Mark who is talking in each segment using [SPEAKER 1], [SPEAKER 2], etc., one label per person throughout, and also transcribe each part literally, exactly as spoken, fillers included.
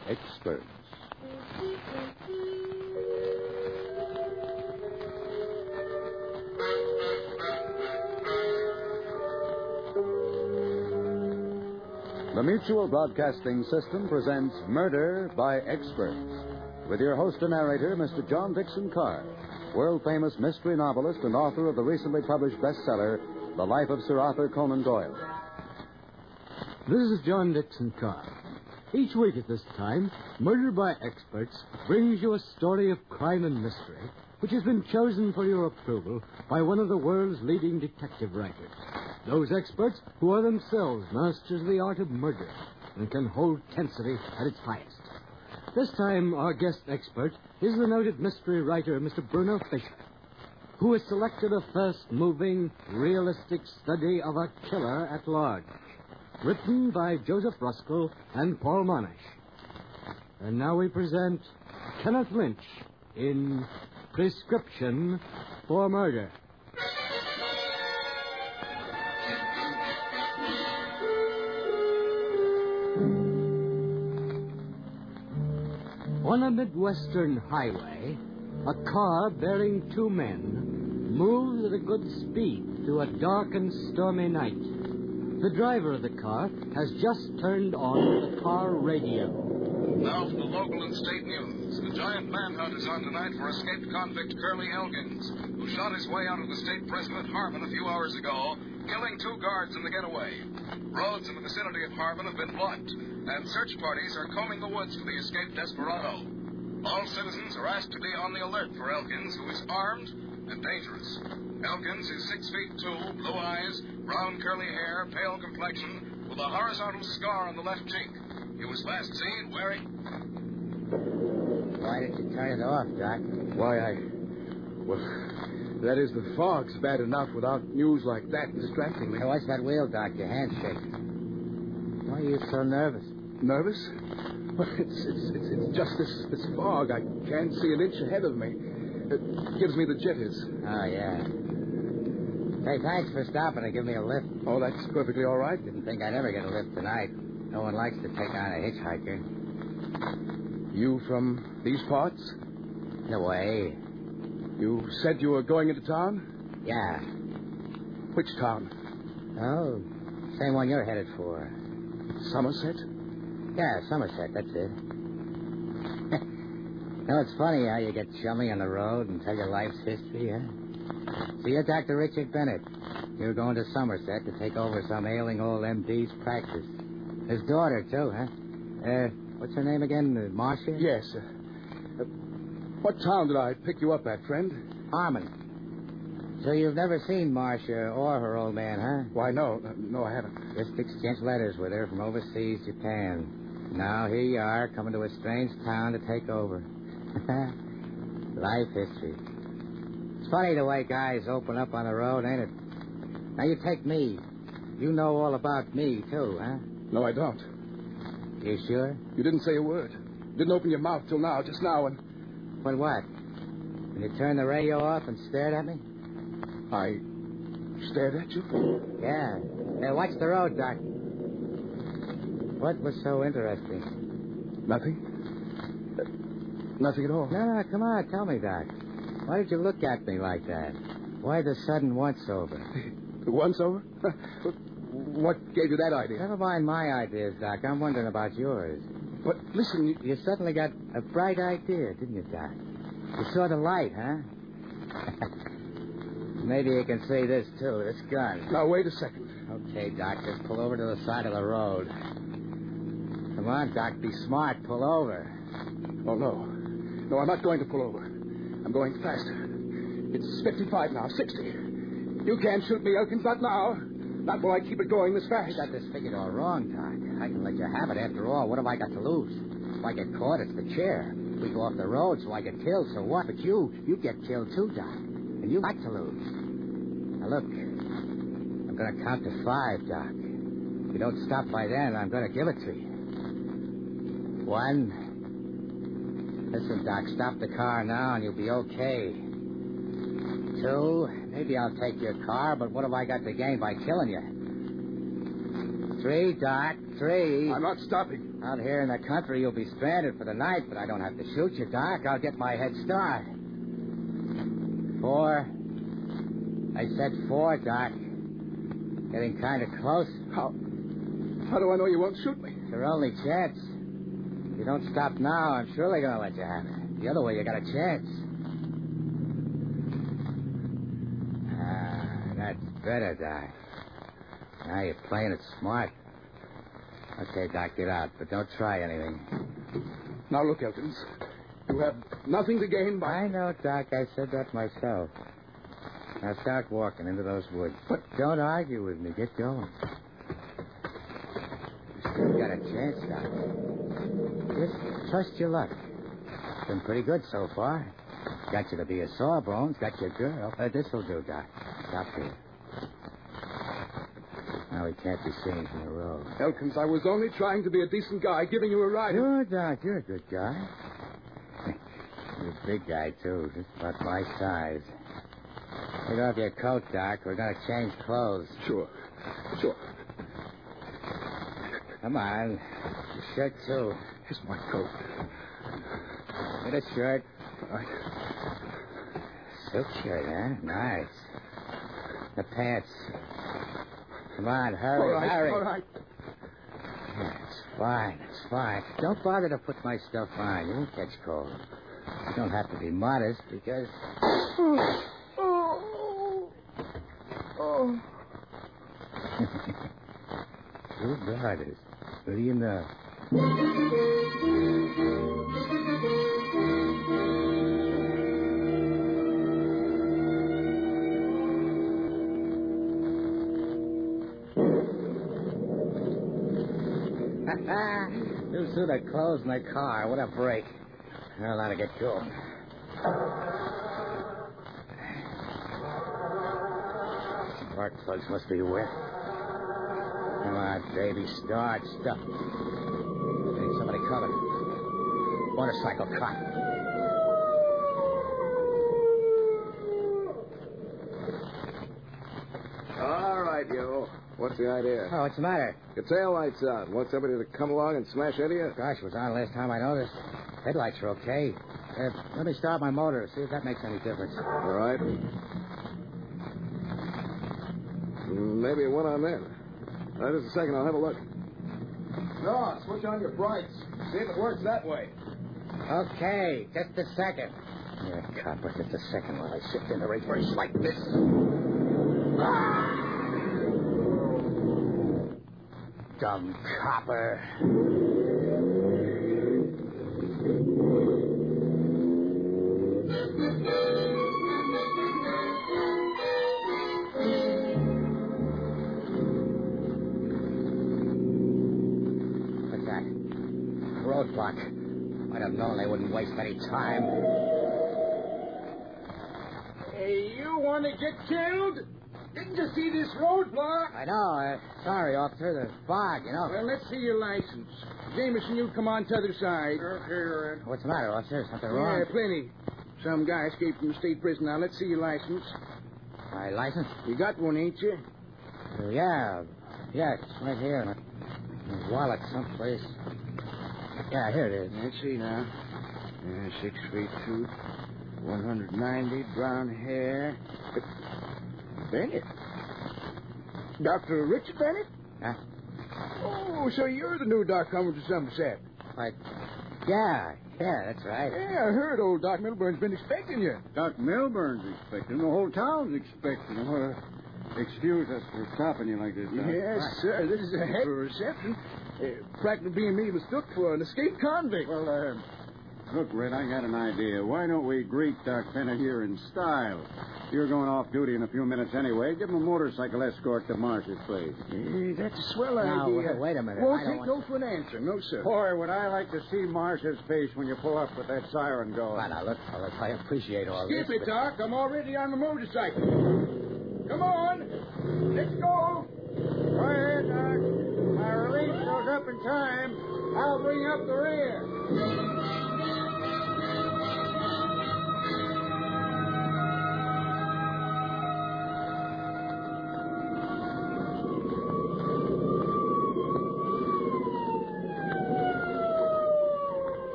[SPEAKER 1] experts. The Mutual Broadcasting System presents Murder by Experts, with your host and narrator, Mister John Dixon Carr, world-famous mystery novelist and author of the recently published bestseller, The Life of Sir Arthur Conan Doyle.
[SPEAKER 2] This is John Dixon Carr. Each week at this time, Murder by Experts brings you a story of crime and mystery, which has been chosen for your approval by one of the world's leading detective writers. Those experts who are themselves masters of the art of murder and can hold tensity at its highest. This time, our guest expert is the noted mystery writer, Mister Bruno Fisher, who has selected a fast-moving, realistic study of a killer at large, written by Joseph Ruskell and Paul Monash. And now we present Kenneth Lynch in Prescription for Murder. On a Midwestern highway, a car bearing two men moves at a good speed through a dark and stormy night. The driver of the car has just turned on the car radio.
[SPEAKER 3] Now for the local and state news. The giant manhunt is on tonight for escaped convict Curly Elkins, who shot his way out of the state prison at Harmon a few hours ago, killing two guards in the getaway. Roads in the vicinity of Harmon have been blocked, and search parties are combing the woods for the escaped desperado. All citizens are asked to be on the alert for Elkins, who is armed and dangerous. Elkins is six feet two, blue eyes, brown curly hair, pale complexion, with a horizontal scar on the left cheek. He was last seen wearing...
[SPEAKER 4] Why did you turn it off, Doc?
[SPEAKER 5] Why, I... Well, that is, the fog's bad enough without news like that distracting me.
[SPEAKER 4] Hey, what's that wheel, Doc? Your hand's shaking. Why are you so nervous?
[SPEAKER 5] Nervous? Well, it's, it's, it's, it's just this, this fog. I can't see an inch ahead of me. It gives me the jitters.
[SPEAKER 4] Oh, yeah. Hey, thanks for stopping to give me a lift.
[SPEAKER 5] Oh, that's perfectly all right.
[SPEAKER 4] Didn't think I'd ever get a lift tonight. No one likes to take on a hitchhiker.
[SPEAKER 5] You from these parts?
[SPEAKER 4] In a way.
[SPEAKER 5] You said you were going into town?
[SPEAKER 4] Yeah.
[SPEAKER 5] Which town?
[SPEAKER 4] Oh, same one you're headed for.
[SPEAKER 5] Somerset?
[SPEAKER 4] Yeah, Somerset, that's it. You know, it's funny how you get chummy on the road and tell your life's history, huh? So you're Doctor Richard Bennett. You're going to Somerset to take over some ailing old M D's practice. His daughter, too, huh? Uh, what's her name again? Uh, Marcia?
[SPEAKER 5] Yes. Uh, uh, what town did I pick you up at, friend?
[SPEAKER 4] Harmon. So you've never seen Marcia or her old man, huh?
[SPEAKER 5] Why, no. No, I haven't.
[SPEAKER 4] Just exchanged letters with her from overseas Japan. Now here you are, coming to a strange town to take over. Life history. It's funny the way guys open up on the road, ain't it? Now you take me. You know all about me, too, huh?
[SPEAKER 5] No, I don't.
[SPEAKER 4] You sure?
[SPEAKER 5] You didn't say a word. Didn't open your mouth till now, just now, and...
[SPEAKER 4] When what? When you turned the radio off and stared at me?
[SPEAKER 5] I stared at you?
[SPEAKER 4] Yeah. Now, watch the road, Doc. What was so interesting?
[SPEAKER 5] Nothing? Uh, nothing at all.
[SPEAKER 4] No, no, come on, tell me, Doc. Why did you look at me like that? Why the sudden once-over?
[SPEAKER 5] The once-over? What gave you that idea?
[SPEAKER 4] Never mind my ideas, Doc. I'm wondering about yours.
[SPEAKER 5] But listen, you...
[SPEAKER 4] You suddenly got a bright idea, didn't you, Doc? You saw the light, huh? Maybe you can see this, too, this gun.
[SPEAKER 5] Now, wait a second.
[SPEAKER 4] Okay, Doc, just pull over to the side of the road. Come on, Doc, be smart. Pull over.
[SPEAKER 5] Oh, no. No, I'm not going to pull over. I'm going faster. It's fifty-five now, sixty. You can't shoot me, Elkins, not now. Not while I keep it going this fast.
[SPEAKER 4] You got this figured all wrong, Doc. I can let you have it. After all, what have I got to lose? If I get caught, it's the chair. We go off the road, so I get killed, so what? But you, you get killed too, Doc. And you got to lose. Now, look. I'm going to count to five, Doc. If you don't stop by then, I'm going to give it to you. One. Listen, Doc, stop the car now and you'll be okay. Two. Maybe I'll take your car, but what have I got to gain by killing you? Three, Doc. Three.
[SPEAKER 5] I'm not stopping.
[SPEAKER 4] Out here in the country, you'll be stranded for the night, but I don't have to shoot you, Doc. I'll get my head start. Four. I said four, Doc. Getting kind of close.
[SPEAKER 5] How? How do I know you won't shoot me?
[SPEAKER 4] It's your only chance. If you don't stop now, I'm surely going to let you have it. The other way, you got a chance. Ah, that's better, Doc. Now you're playing it smart. Okay, Doc, get out, but don't try anything.
[SPEAKER 5] Now, look, Elkins. You have nothing to gain by...
[SPEAKER 4] I know, Doc. I said that myself. Now start walking into those woods.
[SPEAKER 5] But...
[SPEAKER 4] Don't argue with me. Get going. You still got a chance, Doc. Just trust your luck. It's been pretty good so far. Got you to be a sawbones. Got your girl. Uh, this'll do, Doc. Stop here. Now he can't be seen from the road.
[SPEAKER 5] Elkins, I was only trying to be a decent guy, giving you a ride.
[SPEAKER 4] Sure, Doc. You're a good guy. You're a big guy, too. Just about my size. Take off your coat, Doc. We're going to change clothes.
[SPEAKER 5] Sure. Sure.
[SPEAKER 4] Come on. Your shirt, too.
[SPEAKER 5] Here's my coat.
[SPEAKER 4] Get a shirt.
[SPEAKER 5] All right.
[SPEAKER 4] Silk shirt, huh? Nice. The pants. Come on, hurry,
[SPEAKER 5] All right,
[SPEAKER 4] hurry.
[SPEAKER 5] all right.
[SPEAKER 4] Yeah, it's fine, it's fine. Don't bother to put my stuff on. You won't catch cold. You don't have to be modest because...
[SPEAKER 5] Oh. Oh. Oh.
[SPEAKER 4] Two brothers. What do you know? Too soon to close my car. What a break. I'll let to get going. Spark plugs must be wet. Come on, baby. Start. Stop. Hey, somebody coming. Motorcycle cop.
[SPEAKER 6] All right, you. What's the idea?
[SPEAKER 4] Oh, what's the matter?
[SPEAKER 6] Your tail lights out. Want somebody to come along and smash into you?
[SPEAKER 4] Gosh, it was on last time I noticed. Headlights are okay. Uh, let me start my motor, see if that makes any difference.
[SPEAKER 6] All right. Maybe it went on then. All right, just a second. I'll have a look. No, switch on your brights. See if it works that way.
[SPEAKER 4] Okay, just a second. Yeah, copper, just a second while I shift in the reverse like this. Ah! Dumb copper. What's that? Roadblock. Might have known they wouldn't waste any time.
[SPEAKER 7] Hey, you want to get killed? Didn't you see this roadblock?
[SPEAKER 4] I know. Uh, sorry, officer. The fog, you know.
[SPEAKER 7] Well, let's see your license. Jameson, you come on to the other side.
[SPEAKER 6] Okay,
[SPEAKER 4] What's the matter, officer? Something wrong?
[SPEAKER 7] Yeah, plenty. Some guy escaped from the state prison. Now, let's see your license.
[SPEAKER 4] My license?
[SPEAKER 7] You got one, ain't you?
[SPEAKER 4] Uh, yeah. Yeah, it's right here. My, my wallet someplace. Yeah, here it is.
[SPEAKER 7] Let's see now. Yeah, six feet two, one hundred ninety, brown hair. Bennett. Doctor Richard Bennett?
[SPEAKER 4] Huh?
[SPEAKER 7] Oh, so you're the new Doc coming to Somerset.
[SPEAKER 4] Like, yeah, yeah, that's right.
[SPEAKER 7] Yeah, I heard old Doc Milburn's been expecting you.
[SPEAKER 8] Doc Milburn's expecting. The whole town's expecting. Well, excuse us for stopping you like this, Doc.
[SPEAKER 7] Yes, sir. This is a heck of a reception. Uh, practically being me mistook for an escaped convict.
[SPEAKER 8] Well, uh, look, Red, I got an idea. Why don't we greet Doc Bennett here in style? You're going off duty in a few minutes anyway. Give him a motorcycle escort to Marsh's place.
[SPEAKER 7] Uh, that's a swell
[SPEAKER 4] Now,
[SPEAKER 7] idea.
[SPEAKER 4] wait, wait a minute.
[SPEAKER 7] Won't
[SPEAKER 4] I don't
[SPEAKER 7] take
[SPEAKER 4] want...
[SPEAKER 7] no for an answer. No, sir.
[SPEAKER 8] Boy, would I like to see Marsh's face when you pull up with that siren going.
[SPEAKER 4] Well, now, look, fellas, I appreciate all
[SPEAKER 7] Skip
[SPEAKER 4] this.
[SPEAKER 7] it, Doc. I'm already on the motorcycle. Come on. Let's go.
[SPEAKER 8] Go ahead, Doc. My relief shows up in time. I'll bring up the rear.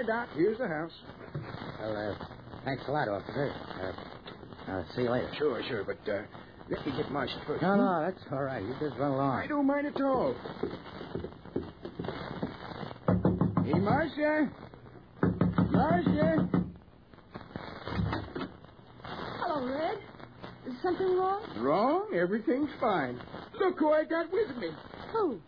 [SPEAKER 7] Doc. Here's the house.
[SPEAKER 4] Well, uh, thanks a lot, officer. Uh, I'll see you later.
[SPEAKER 7] Sure, sure, but uh, let me get Marcia first.
[SPEAKER 4] No, no, that's all right. You just run along.
[SPEAKER 7] I don't mind at all. Hey, Marcia. Marcia.
[SPEAKER 9] Hello, Red. Is something wrong?
[SPEAKER 7] Wrong? Everything's fine. Look who I got with me.
[SPEAKER 9] Who?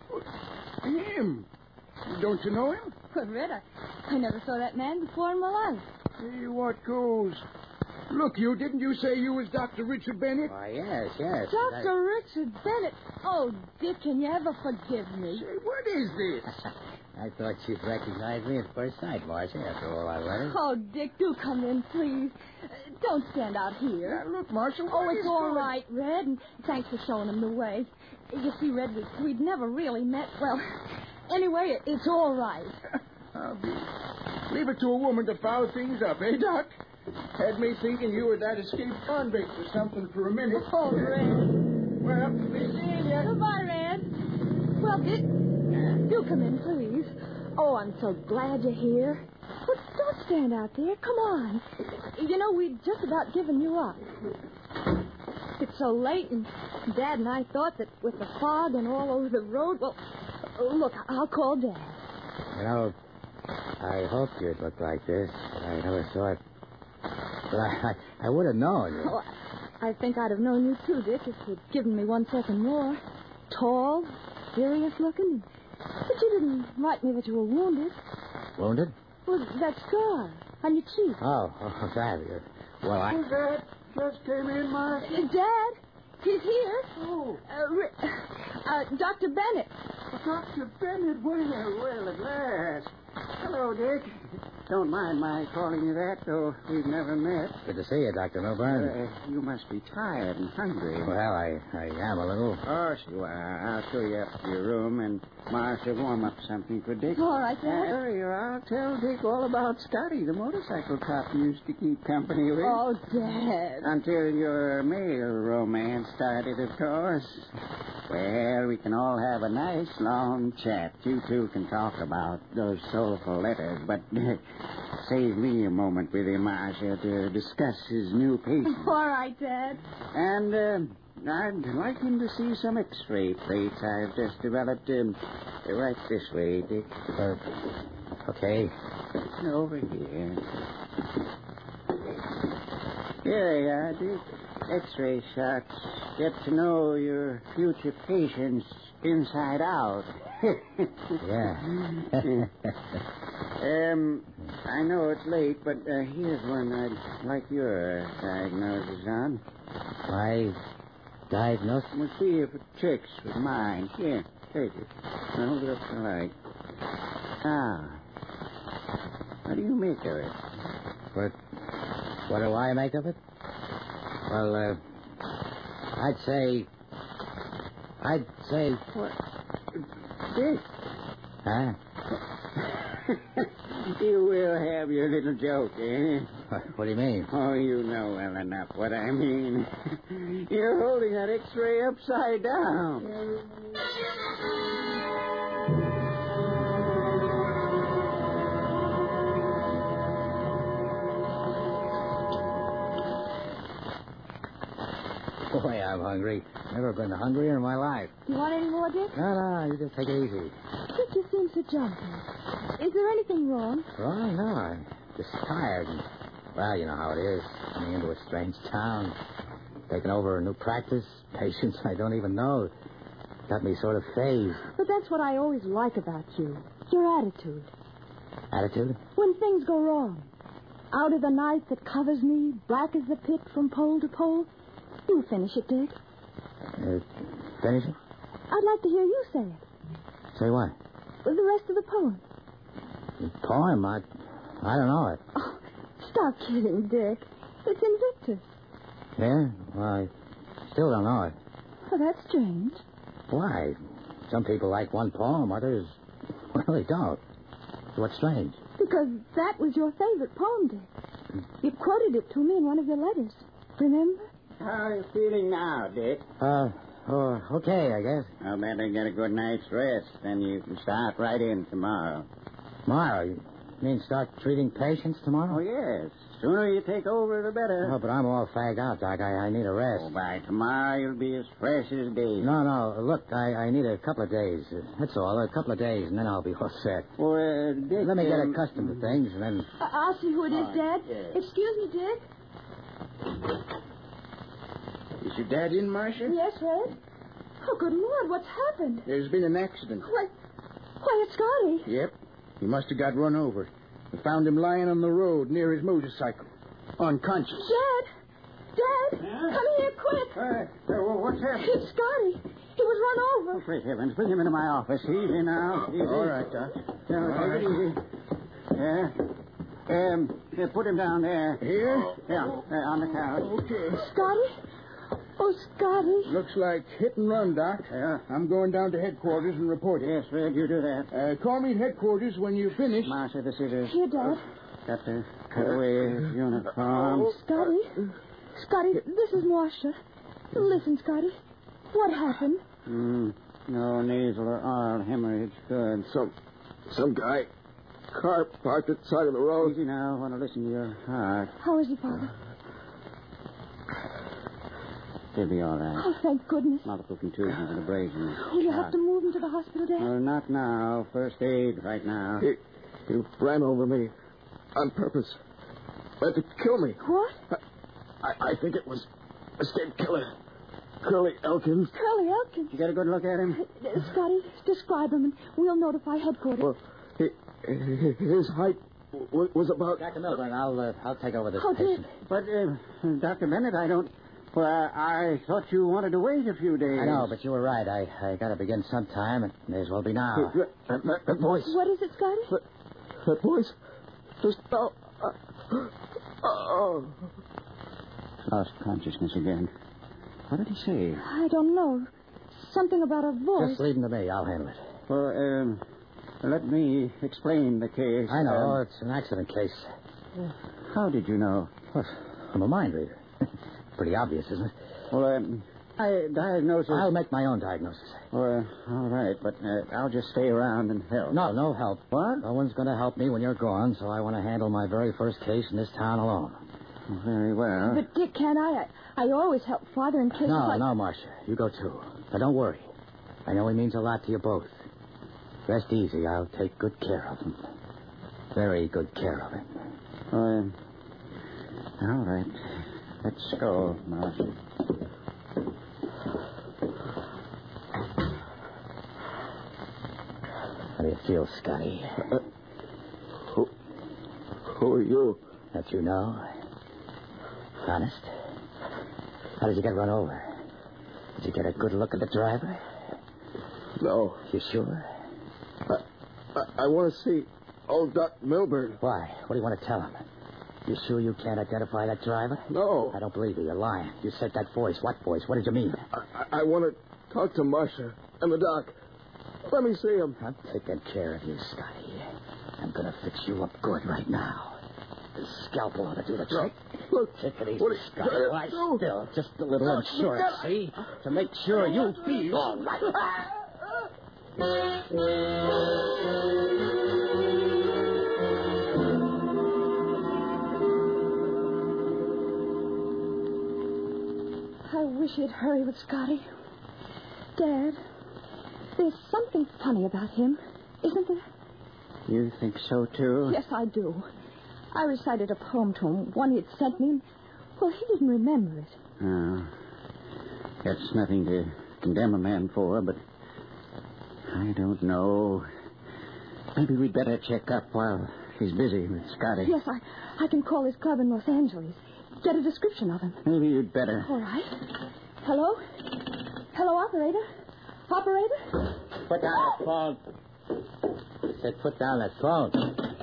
[SPEAKER 7] Him. Don't you know him?
[SPEAKER 9] Well, Red, I, I never saw that man before in my life.
[SPEAKER 7] Hey, what goes? Look, you, didn't you say you was Doctor Richard Bennett?
[SPEAKER 4] Why, yes, yes.
[SPEAKER 9] Doctor Richard Bennett. Oh, Dick, can you ever forgive me?
[SPEAKER 7] Say, what is this?
[SPEAKER 4] I thought you'd recognize me at first sight, Marcia, after all I've read.
[SPEAKER 9] Oh, Dick, do come in, please. Uh, don't stand out here.
[SPEAKER 7] Now, look, Marcia, what
[SPEAKER 9] Oh, it's
[SPEAKER 7] is
[SPEAKER 9] all
[SPEAKER 7] going-
[SPEAKER 9] right, Red, and thanks for showing him the way. You see, Red, we, we'd never really met. Well, anyway, it, it's all right.
[SPEAKER 7] I'll be... Leave it to a woman to foul things up, eh, Doc? Had me thinking you were that escaped convict or something for a minute.
[SPEAKER 9] Oh, Red.
[SPEAKER 7] Well, be seeing you.
[SPEAKER 9] Goodbye, Red. Well, Dick, do come in, please. Oh, I'm so glad you're here. Well, don't stand out there. Come on. You know, we'd just about given you up. It's so late, and Dad and I thought that with the fog and all over the road, well, look, I'll call Dad.
[SPEAKER 4] You know, I hoped you'd look like this, but I never thought... But I, I, I would have known you.
[SPEAKER 9] Oh, I think I'd have known you, too, Dick, if you'd given me one second more. Tall, serious looking. But you didn't write me that you were wounded.
[SPEAKER 4] Wounded?
[SPEAKER 9] Well, that scar on your cheek.
[SPEAKER 4] Oh, oh that. Well, I...
[SPEAKER 7] Who's that? Just came in, Marcia.
[SPEAKER 9] Uh, Dad, he's here.
[SPEAKER 7] Oh.
[SPEAKER 9] Uh, Ri- uh, Doctor Bennett.
[SPEAKER 7] Doctor Bennett, well, well, at last. Hello, Dick. Don't mind my calling you that, though we've never met.
[SPEAKER 4] Good to see you, Doctor Milburn.
[SPEAKER 7] Uh, you must be tired and hungry.
[SPEAKER 4] Well, I, I am a little.
[SPEAKER 7] Oh, sure. I'll show you up to your room, and Marcia warm up something for Dick.
[SPEAKER 9] All right,
[SPEAKER 7] Uh,
[SPEAKER 9] Dad.
[SPEAKER 7] hurry, or I'll tell Dick all about Scotty, the motorcycle cop you used to keep company with.
[SPEAKER 9] Oh, Dad.
[SPEAKER 7] Until your male romance started, of course. Well, we can all have a nice long chat. You two can talk about those soulful letters, but save me a moment with him, Marcia, to discuss his new patient.
[SPEAKER 9] All right, Dad.
[SPEAKER 7] And uh, I'd like him to see some X-ray plates I've just developed. Um, right this way, Dick.
[SPEAKER 4] Uh, okay.
[SPEAKER 7] Over here. Here you are, Dick. X-ray shots. Get to know your future patients inside out.
[SPEAKER 4] Yeah.
[SPEAKER 7] um, I know it's late, but uh, here's one I'd like your diagnosis on.
[SPEAKER 4] My diagnosis?
[SPEAKER 7] We'll see if it checks with mine. Here, take it. Now, hold it up to the light. Ah. What do you make of it?
[SPEAKER 4] What, what do I make of it? Well, uh, I'd say... I'd say...
[SPEAKER 7] What? Dick.
[SPEAKER 4] Huh?
[SPEAKER 7] You will have your little joke, eh?
[SPEAKER 4] What do you mean?
[SPEAKER 7] Oh, you know well enough what I mean. You're holding that X-ray upside down.
[SPEAKER 4] Boy, I'm hungry. Never been hungrier in my life.
[SPEAKER 9] Do you want any more, Dick?
[SPEAKER 4] No, no, you just take it easy.
[SPEAKER 9] Dick, you seem so jumpy. Is there anything wrong?
[SPEAKER 4] Wrong? No, I'm just tired. And, well, you know how it is. Coming into a strange town, taking over a new practice, patients I don't even know. Got me sort of phased.
[SPEAKER 9] But that's what I always like about you. Your attitude.
[SPEAKER 4] Attitude?
[SPEAKER 9] When things go wrong. Out of the night that covers me, black as the pit from pole to pole. You finish it, Dick.
[SPEAKER 4] Uh, finish it?
[SPEAKER 9] I'd like to hear you say it.
[SPEAKER 4] Say what?
[SPEAKER 9] The rest of the poem.
[SPEAKER 4] The poem? I, I don't know it.
[SPEAKER 9] Oh, stop kidding, Dick. It's Invictus.
[SPEAKER 4] Yeah? Well, I still don't know it.
[SPEAKER 9] Oh, that's strange.
[SPEAKER 4] Why? Some people like one poem, others, well, they don't. What's strange?
[SPEAKER 9] Because that was your favorite poem, Dick. You quoted it to me in one of your letters. Remember?
[SPEAKER 7] How are you feeling now, Dick?
[SPEAKER 4] Uh, oh, okay, I guess.
[SPEAKER 7] I'll better get a good night's rest. Then you can start right in tomorrow.
[SPEAKER 4] Tomorrow? You, You mean start treating patients tomorrow?
[SPEAKER 7] Oh, yes. Sooner you take over, the better.
[SPEAKER 4] Oh, but I'm all fagged out, Doc. I, I need a rest.
[SPEAKER 7] Oh, by tomorrow, you'll be as fresh as day.
[SPEAKER 4] No, no. Look, I, I need a couple of days. Uh, That's all. A couple of days, and then I'll be all set.
[SPEAKER 7] Well, uh, Dick...
[SPEAKER 4] Let me get
[SPEAKER 7] um,
[SPEAKER 4] accustomed to things, and then...
[SPEAKER 9] Uh, I'll see who it is,
[SPEAKER 7] All
[SPEAKER 9] Dad.
[SPEAKER 7] right, yes.
[SPEAKER 9] Excuse me, Dick.
[SPEAKER 6] Is your dad in, Marcia?
[SPEAKER 9] Yes, Red? Oh, good Lord, what's happened?
[SPEAKER 6] There's been an accident.
[SPEAKER 9] Why, why, it's Scotty.
[SPEAKER 6] Yep. He must have got run over. We found him lying on the road near his motorcycle. Unconscious.
[SPEAKER 9] Dad! Dad!
[SPEAKER 7] Huh?
[SPEAKER 9] Come here, quick!
[SPEAKER 7] Uh, uh, well, what's happened?
[SPEAKER 9] It's Scotty. He was run over.
[SPEAKER 7] Oh, great heavens. Bring him into my office. Easy now. Easy.
[SPEAKER 6] All right, Doc.
[SPEAKER 7] Now,
[SPEAKER 6] All
[SPEAKER 7] take
[SPEAKER 6] right.
[SPEAKER 7] it easy. Yeah. Um, yeah, put him down there.
[SPEAKER 6] Here?
[SPEAKER 7] Yeah, uh, on the couch.
[SPEAKER 6] Okay.
[SPEAKER 9] Scotty? Oh, Scotty.
[SPEAKER 6] Looks like hit and run, Doc.
[SPEAKER 7] Yeah.
[SPEAKER 6] I'm going down to headquarters and report it.
[SPEAKER 7] Yes, Fred, you do that.
[SPEAKER 6] Uh, call me at headquarters when you finish.
[SPEAKER 7] Marcia, the scissors.
[SPEAKER 9] Here, Dad.
[SPEAKER 7] Got to cut away his uniform.
[SPEAKER 9] Scotty? Scotty, this is Marcia. Listen, Scotty. What happened?
[SPEAKER 7] Mm, no nasal or oral hemorrhage. Good.
[SPEAKER 6] Some, some guy, car parked at the side of the road.
[SPEAKER 7] Easy now. I want to listen to your heart.
[SPEAKER 9] How is he, Father?
[SPEAKER 7] He'll be all right.
[SPEAKER 9] Oh, thank goodness.
[SPEAKER 7] Multiple contusions and abrasions.
[SPEAKER 9] Will you have to move him to the hospital, Dad?
[SPEAKER 7] Well, not now. First aid right now.
[SPEAKER 6] He, he ran over me on purpose. Meant to kill me.
[SPEAKER 9] What?
[SPEAKER 6] I, I think it was a state killer. Curly Elkins.
[SPEAKER 9] Curly Elkins.
[SPEAKER 7] You got a good look at him?
[SPEAKER 9] Uh, Scotty, describe him, and we'll notify headquarters.
[SPEAKER 6] Well, he, his height w- was about...
[SPEAKER 4] Doctor Milburn, I'll, uh, I'll take over this
[SPEAKER 9] Oh,
[SPEAKER 4] patient.
[SPEAKER 7] But, uh, Doctor Bennett, I don't... Well, I, I thought you wanted to wait a few days.
[SPEAKER 4] I know, but you were right. I, I got to begin sometime, and may as well be now.
[SPEAKER 6] That, that, that, that voice.
[SPEAKER 9] What is it, Scotty?
[SPEAKER 6] That, that voice. Just now. Uh, oh.
[SPEAKER 7] Lost consciousness again. What did he say?
[SPEAKER 9] I don't know. Something about a voice.
[SPEAKER 4] Just leave him to me. I'll handle it.
[SPEAKER 7] Well, um, let me explain the case.
[SPEAKER 4] I know.
[SPEAKER 7] Um,
[SPEAKER 4] It's an accident case.
[SPEAKER 7] how did you know?
[SPEAKER 4] Well, I'm a mind reader. Pretty obvious, isn't it?
[SPEAKER 7] Well, um, I diagnosis...
[SPEAKER 4] I'll make my own diagnosis.
[SPEAKER 7] Well, uh, all right, but uh, I'll just stay around and help.
[SPEAKER 4] No, no help.
[SPEAKER 7] What?
[SPEAKER 4] No one's going to help me when you're gone, so I want to handle my very first case in this town alone.
[SPEAKER 7] Very well.
[SPEAKER 9] But, Dick, can't I? I, I always help Father in cases
[SPEAKER 4] No,
[SPEAKER 9] like...
[SPEAKER 4] no, Marcia. You go too. Now, don't worry. I know he means a lot to you both. Rest easy. I'll take good care of him. Very good care of him.
[SPEAKER 7] Um, all right. Let's go, Marcia.
[SPEAKER 4] How do you feel, Scotty?
[SPEAKER 6] Uh, who, who are you?
[SPEAKER 4] That you know? Honest? How did you get run over? Did you get a good look at the driver?
[SPEAKER 6] No.
[SPEAKER 4] You sure?
[SPEAKER 6] I, I, I want to see old Doc Milburn.
[SPEAKER 4] Why? What do you want to tell him? You sure you can't identify that driver?
[SPEAKER 6] No.
[SPEAKER 4] I don't believe you. You're lying. You said that voice. What voice? What did you mean?
[SPEAKER 6] I, I, I want to talk to Marcia and the doc. Let me see him.
[SPEAKER 4] I'm taking care of you, Scotty. I'm going to fix you up good right now. The scalpel ought to do the trick.
[SPEAKER 6] Look.
[SPEAKER 4] Take it easy,
[SPEAKER 6] What are you
[SPEAKER 4] Scotty.
[SPEAKER 6] trying to
[SPEAKER 4] Why
[SPEAKER 6] do?
[SPEAKER 4] still? Just a little
[SPEAKER 6] No,
[SPEAKER 4] insurance,
[SPEAKER 6] you
[SPEAKER 4] see? To make sure you feel all right.
[SPEAKER 9] I wish he'd hurry with Scotty. Dad, there's something funny about him, isn't there?
[SPEAKER 7] You think so, too?
[SPEAKER 9] Yes, I do. I recited a poem to him, one he'd sent me, and, well, he didn't remember it.
[SPEAKER 7] Oh. That's nothing to condemn a man for, but I don't know. Maybe we'd better check up while he's busy with Scotty.
[SPEAKER 9] Yes, I, I can call his club in Los Angeles. Get a description of him.
[SPEAKER 7] Maybe you'd better.
[SPEAKER 9] All right. Hello? Hello, operator? Operator?
[SPEAKER 4] Put down that phone. I said put down that phone.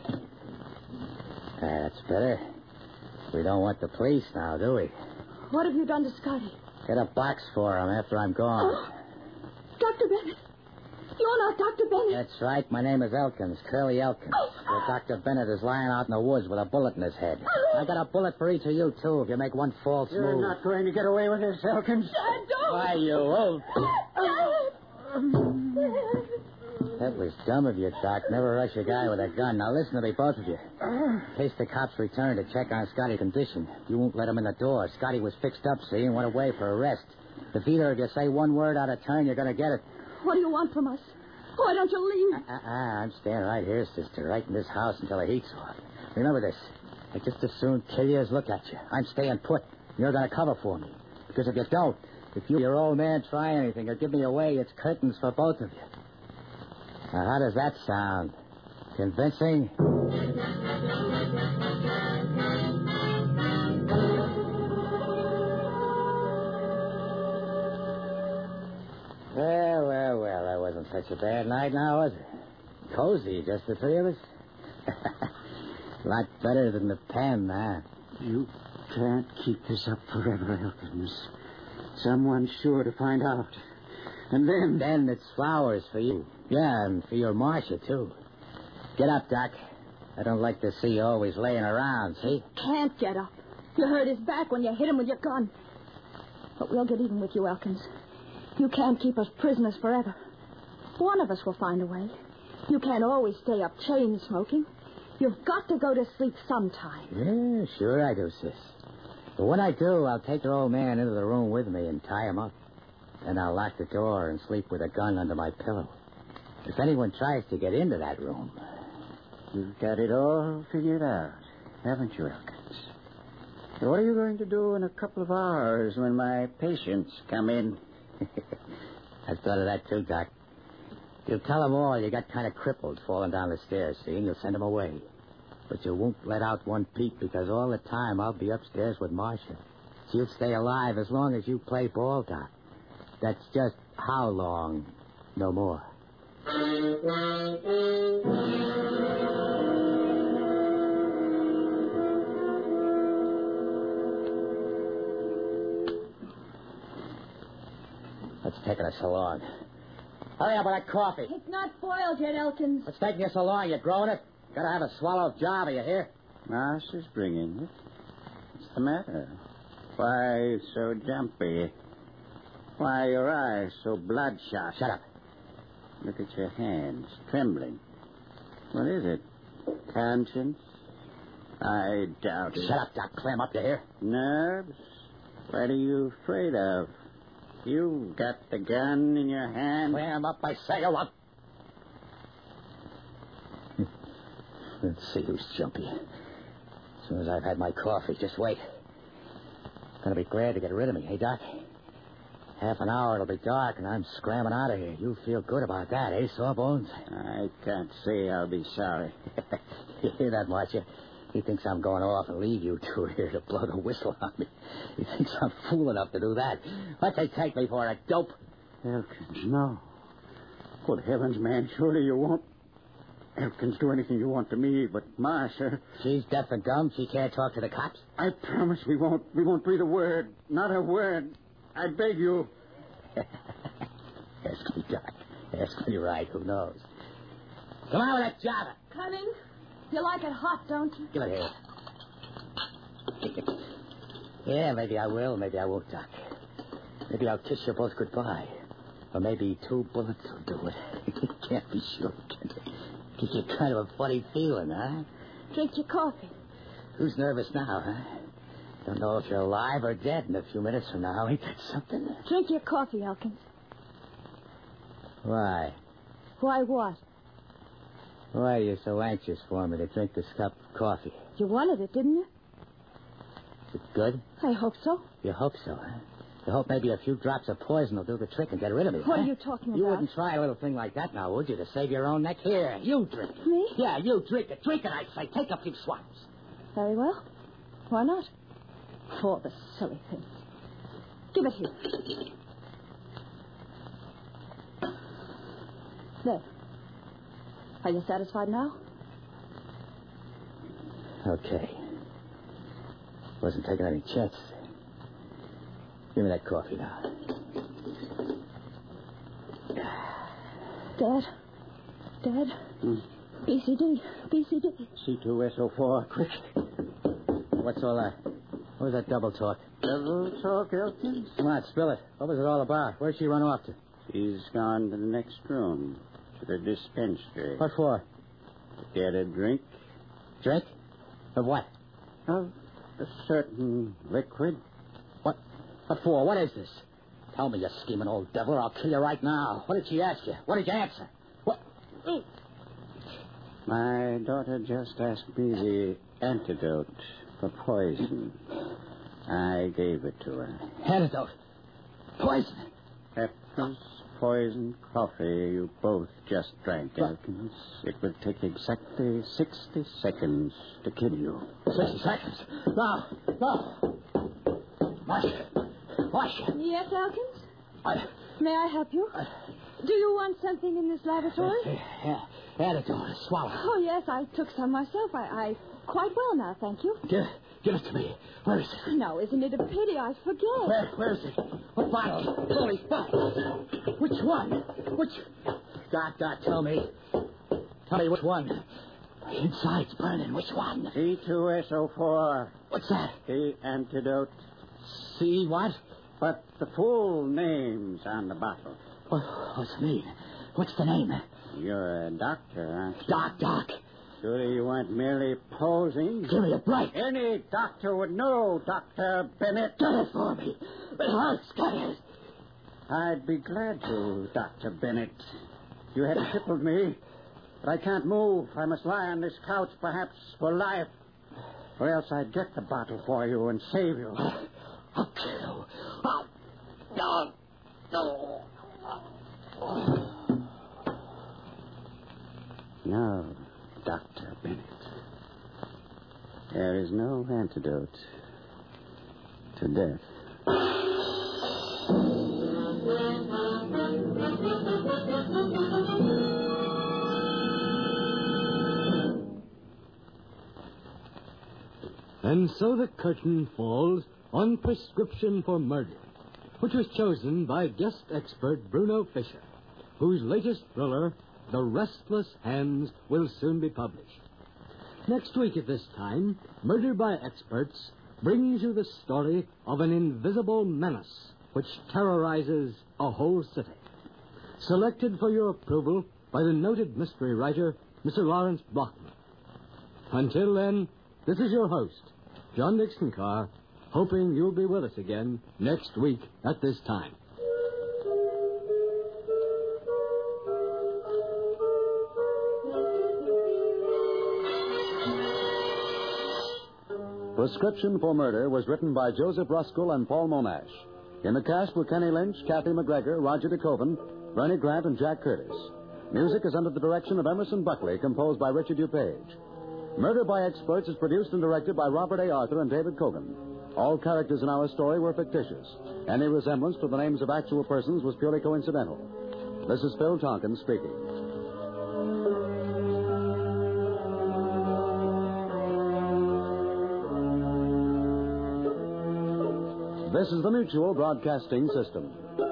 [SPEAKER 4] Ah, that's better. We don't want the police now, do we?
[SPEAKER 9] What have you done to Scotty?
[SPEAKER 4] Get a box for him after I'm gone.
[SPEAKER 9] Oh, Doctor Bennett. You're not Doctor Bennett.
[SPEAKER 4] That's right. My name is Elkins, Curly Elkins.
[SPEAKER 9] Oh.
[SPEAKER 4] Well, Doctor Bennett is lying out in the woods with a bullet in his head. I got a bullet for each of you, too, if you make one false
[SPEAKER 7] You're
[SPEAKER 4] move.
[SPEAKER 7] not going to get away with this, Elkins.
[SPEAKER 9] Dad, don't.
[SPEAKER 4] Why, you old...
[SPEAKER 9] Dad.
[SPEAKER 4] That was dumb of you, Doc. Never rush a guy with a gun. Now listen to me, both of you. In case the cops return to check on Scotty's condition, you won't let him in the door. Scotty was fixed up, see, and went away for arrest. If either of you say one word out of turn, you're going to get it.
[SPEAKER 9] What do you want from us? Why don't you leave?
[SPEAKER 4] Uh-uh, I'm staying right here, sister, right in this house until the heat's off. Remember this. I just as soon kill you as look at you. I'm staying put. You're going to cover for me. Because if you don't, if you, your old man, try anything or give me away, it's curtains for both of you. Now, how does that sound? Convincing? Well, well, well, that wasn't such a bad night now, was it? Cozy, just the three of us? A lot better than the pen, huh?
[SPEAKER 7] You can't keep this up forever, Elkins. Someone's sure to find out. And then...
[SPEAKER 4] Then it's flowers for you. Yeah, and for your Marcia, too. Get up, Doc. I don't like to see you always laying around, see?
[SPEAKER 9] Can't get up. You hurt his back when you hit him with your gun. But we'll get even with you, Elkins. You can't keep us prisoners forever. One of us will find a way. You can't always stay up chain smoking. You've got to go to sleep sometime.
[SPEAKER 4] Yeah, sure I do, sis. But when I do, I'll take your old man into the room with me and tie him up. Then I'll lock the door and sleep with a gun under my pillow. If anyone tries to get into that room...
[SPEAKER 7] You've got it all figured out, haven't you, Elkins? So what are you going to do in a couple of hours when my patients come in?
[SPEAKER 4] I've thought of that, too, Doc. You'll tell them all you got kind of crippled falling down the stairs, see, and you'll send them away. But you won't let out one peep because all the time I'll be upstairs with Marcia. She'll stay alive as long as you play ball, Doc. That's just how long, no more. What's taking us so long? Hurry up with that coffee.
[SPEAKER 9] It's not boiled yet, Elkins.
[SPEAKER 4] What's taking you so long? You growing it? Gotta have a swallow job, are you here?
[SPEAKER 7] Marcia's bringing it. What's the matter? Why so jumpy? Why are your eyes so bloodshot?
[SPEAKER 4] Shut up.
[SPEAKER 7] Look at your hands, trembling. What is it? Conscience? I doubt it.
[SPEAKER 4] Shut up, Doc. Clam up, you hear?
[SPEAKER 7] Nerves? What are you afraid of? You got the gun in your hand?
[SPEAKER 4] Clam up, I say, you what? Let's see who's jumpy. As soon as I've had my coffee, just wait. Gonna be glad to get rid of me, hey, Doc? Half an hour, it'll be dark, and I'm scrambling out of here. You feel good about that, eh, Sawbones?
[SPEAKER 7] I can't say I'll be sorry.
[SPEAKER 4] You hear that, Marcia? He thinks I'm going off and leave you two here to blow the whistle on me. He thinks I'm fool enough to do that. What'd they take me for, a dope?
[SPEAKER 7] Elkins, no. Good heavens, man, surely you won't. Elkins, do anything you want to me, but Marcia...
[SPEAKER 4] She's deaf and dumb. She can't talk to the cops.
[SPEAKER 7] I promise we won't. We won't breathe a word. Not a word. I beg you.
[SPEAKER 4] Ask me, Doc. Ask me right. Who knows? Come on with that java.
[SPEAKER 9] Coming. You like it hot, don't you?
[SPEAKER 4] Give it here. Yeah, maybe I will. Maybe I won't, Doc. Maybe I'll kiss you both goodbye. Or maybe two bullets will do it. Can't be sure. Gives you kind of a funny feeling, huh?
[SPEAKER 9] Drink your coffee.
[SPEAKER 4] Who's nervous now, huh? Don't know if you're alive or dead in a few minutes from now. Ain't that something?
[SPEAKER 9] Drink your coffee, Elkins.
[SPEAKER 4] Why?
[SPEAKER 9] Why what?
[SPEAKER 4] Why are you so anxious for me to drink this cup of coffee?
[SPEAKER 9] You wanted it, didn't you?
[SPEAKER 4] Is it good?
[SPEAKER 9] I hope so.
[SPEAKER 4] You hope so, huh? You hope maybe a few drops of poison will do the trick and get rid of me.
[SPEAKER 9] What
[SPEAKER 4] huh?
[SPEAKER 9] are you talking about?
[SPEAKER 4] You wouldn't try a little thing like that now, would you, to save your own neck? Here, you drink it.
[SPEAKER 9] Me?
[SPEAKER 4] Yeah, you drink it. Drink it, I say. Take a few swallows.
[SPEAKER 9] Very well. Why not? For the silly things. Give it here. There. Are you satisfied now?
[SPEAKER 4] Okay. Wasn't taking any chances. Give me that coffee now.
[SPEAKER 9] Dad? Dad?
[SPEAKER 7] Hmm?
[SPEAKER 9] B C D. B C D.
[SPEAKER 7] C two S O four, quick.
[SPEAKER 4] What's all that? What was that double talk?
[SPEAKER 7] Double talk, Elkins?
[SPEAKER 4] Come on, spill it. What was it all about? Where'd she run off to?
[SPEAKER 7] She's gone to the next room. to the dispensary.
[SPEAKER 4] What for?
[SPEAKER 7] To get a drink.
[SPEAKER 4] Drink? Of what?
[SPEAKER 7] Of a certain liquid.
[SPEAKER 4] What? What for? What is this? Tell me, you scheming old devil, or I'll kill you right now. What did she ask you? What did you answer? What? Ooh.
[SPEAKER 7] My daughter just asked me the antidote for poison. I gave it to her.
[SPEAKER 4] Antidote? Poison?
[SPEAKER 7] That was poisoned coffee you both just drank, Elkins. It would take exactly sixty seconds to kill you.
[SPEAKER 4] Sixty seconds? No, no. Marcia. Marcia.
[SPEAKER 9] Yes, Elkins?
[SPEAKER 4] I...
[SPEAKER 9] May I help you?
[SPEAKER 4] I...
[SPEAKER 9] Do you want something in this laboratory?
[SPEAKER 4] Yeah, antidote. Swallow.
[SPEAKER 9] Oh, yes, I took some myself. I, I quite well now, thank you.
[SPEAKER 4] Give, give it to me. Where is it?
[SPEAKER 9] No, isn't it a pity? I forget.
[SPEAKER 4] Where, where is it? What bottle? Holy fuck. Which one? Which... Doc, Doc, tell me. Tell me which one. Inside's burning. Which one?
[SPEAKER 7] C two S O four.
[SPEAKER 4] What's that?
[SPEAKER 7] The antidote.
[SPEAKER 4] C what?
[SPEAKER 7] But the full name's on the bottle.
[SPEAKER 4] What, what's it mean? What's the name?
[SPEAKER 7] You're a doctor, aren't you?
[SPEAKER 4] Doc, Doc.
[SPEAKER 7] Sure you weren't merely posing?
[SPEAKER 4] Give me a break.
[SPEAKER 7] Any doctor would know, Doctor Bennett.
[SPEAKER 4] Get it for me. It hurts. Get it.
[SPEAKER 7] I'd be glad to, Doctor Bennett. You had crippled me, but I can't move. I must lie on this couch, perhaps for life. Or else I'd get the bottle for you and save you.
[SPEAKER 4] I'll kill you. I'll... No. No.
[SPEAKER 7] No, Doctor Bennett. There is no antidote to death.
[SPEAKER 2] And so the curtain falls on Prescription for Murder, which was chosen by guest expert Bruno Fisher, whose latest thriller, The Restless Hands, will soon be published. Next week at this time, Murder by Experts brings you the story of an invisible menace which terrorizes a whole city. Selected for your approval by the noted mystery writer, Mister Lawrence Blockman. Until then, this is your host, John Dixon Carr, hoping you'll be with us again next week at this time.
[SPEAKER 1] Prescription for Murder was written by Joseph Ruskell and Paul Monash. In the cast were Kenny Lynch, Kathy McGregor, Roger DeKoven, Bernie Grant, and Jack Curtis. Music is under the direction of Emerson Buckley, composed by Richard DuPage. Murder by Experts is produced and directed by Robert A. Arthur and David Kogan. All characters in our story were fictitious. Any resemblance to the names of actual persons was purely coincidental. This is Phil Tompkins speaking. This is the Mutual Broadcasting System.